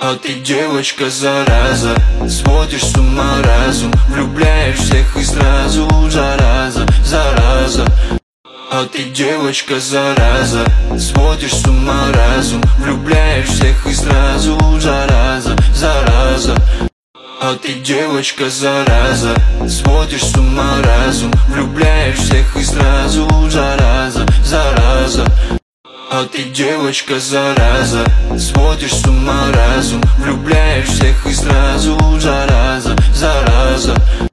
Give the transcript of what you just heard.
А ты девочка зараза, сводишь с ума разум, влюбляешь всех и сразу, зараза, зараза. А ты девочка зараза, сводишь с ума разум, влюбляешь всех и сразу, зараза, зараза. А ты девочка зараза, сводишь с ума разум, влюбляешь всех и сразу, зараза, зараза. А ты девочка зараза, сводишь с ума разум, влюбляешь всех и сразу, зараза, зараза.